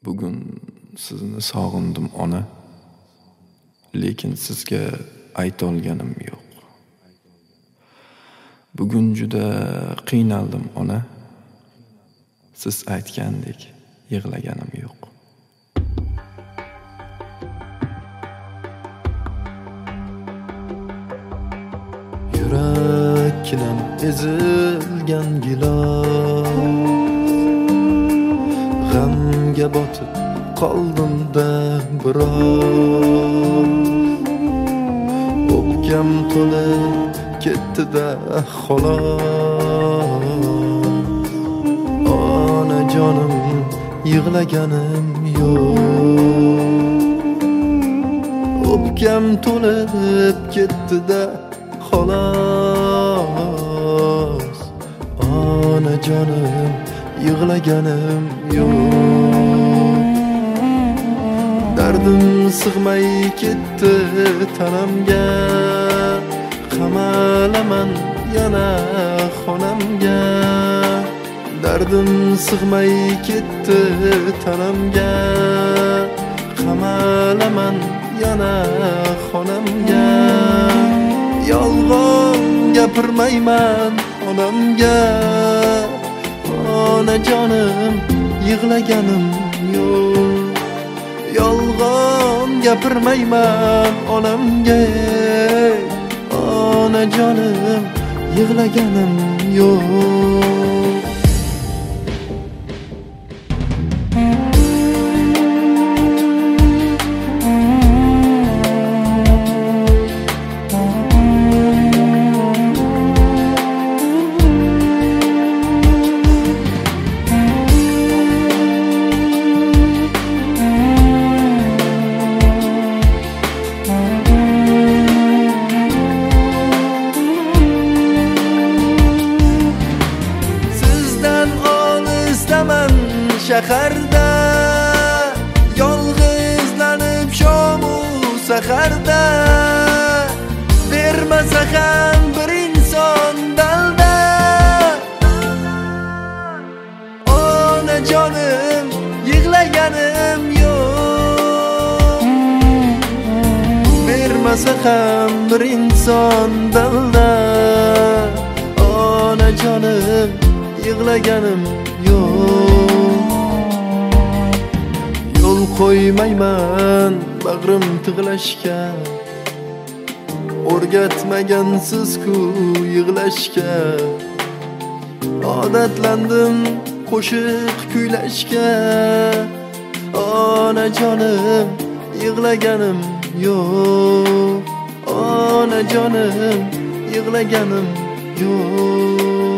Bugun sizni sog'indim ona, lekin sizga ayta olganim yo'q. Bugun juda qiynaldim ona, siz aytgandek yig'laganim yo'q. Yurakdan ezilgan gilos, g'amga botib qoldim-da biroz. O'pkam to'lib ketdi-da xolos. Onajonim yig'laganim yo'q. O'pkam to'lib ketdi-da xolos. Onajonim yig'laganim yo'q. Dardim sig'may ketdi tanamga, qamalaman yana xonamga. Dardim sig'may ketdi tanamga, qamalaman yana xonamga. Yolg'on gapirmayman onamga, onajonim yig'laganim yo'q. Yolg'on gapirmayman onamga, onajonim yig'laganim yo'q. Shaharda yolg'izlanib shomu saharda, bermasa ham bir inson dalda. Onajonim yig'laganim yo'q. Bermasa ham bir inson dalda. Onajonim yig'laganim yo'q. Yo'l qo'ymayman bag'rim tig'lashga, o'rgatmagansiz-ku yig'lashga. Odatlandim qo'shiq kuylashga, onajonim yig'laganim yo'q. Onajonim yig'laganim yo'q.